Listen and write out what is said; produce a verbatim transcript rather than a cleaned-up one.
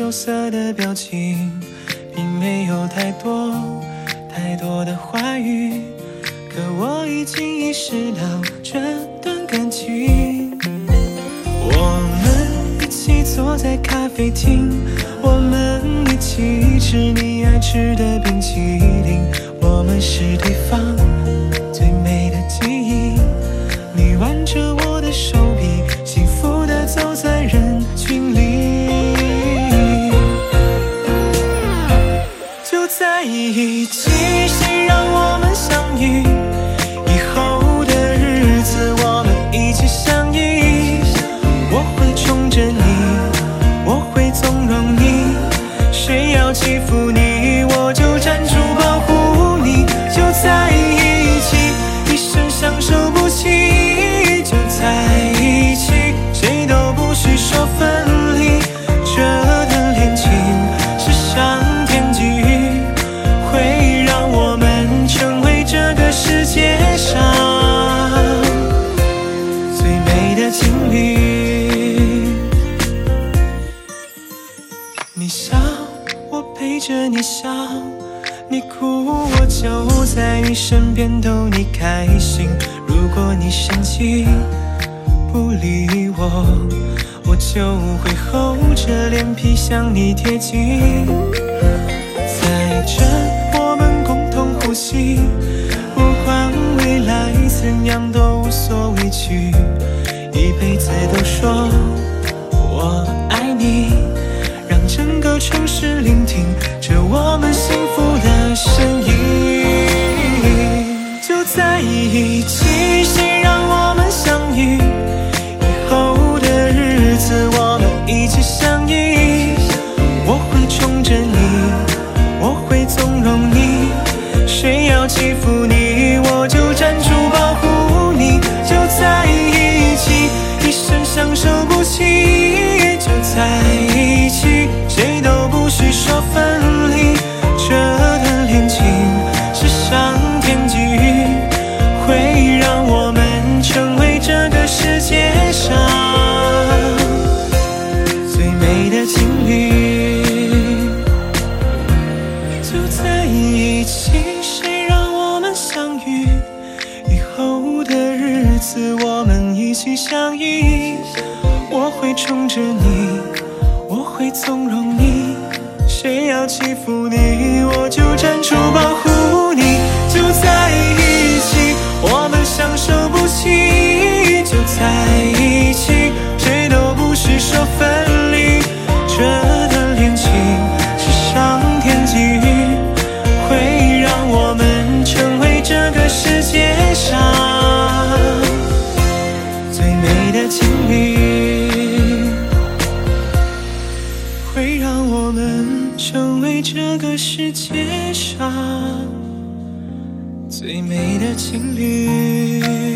羞涩的表情，并没有太多太多的话语，可我已经意识到这段感情。我们一起坐在咖啡厅，我们一起吃你爱吃的冰淇淋，我们是对方最美的记忆。你挽着我的手臂，幸福地走在人群里，就在一起。谁让我们相遇？以后的日子我们一起相依。我会宠着你，我会纵容你，谁要欺负你，我就站住保护你。就在一起，一生相守不弃，就在一起，谁都不许说分离。这段恋情是上天给予，会让我们成为这个世界上最美的情侣。你笑，我陪着你笑，你哭，我就在你身边逗你开心。如果你生气不理我，我就会厚着脸皮向你贴近。在这我们共同呼吸，不管未来怎样都无所畏惧，一辈子都说我爱你，让整个城市聆听着我们幸福的声音。就在一起，谁让我们相遇？以后的日子我们一起相依。我会宠着你，我会纵容你，谁要欺负你，我就站住保护你。就在一起，一生相守不弃，就在一起，谁都不许说分离。这段恋情是上天给予，会让我们成为这个世界上最美的情侣。就在一起，谁让我们相遇？以后的日子我们一起相依。我会宠着你，我会纵容你，谁要欺负你，我就站出保护你。就在一起，我们相守不弃，就在一起，谁都不许说分离。这段恋情是上天给予，会让我们成为这个世界上最美的情侣，会让我们成为这个世界上最美的情侣。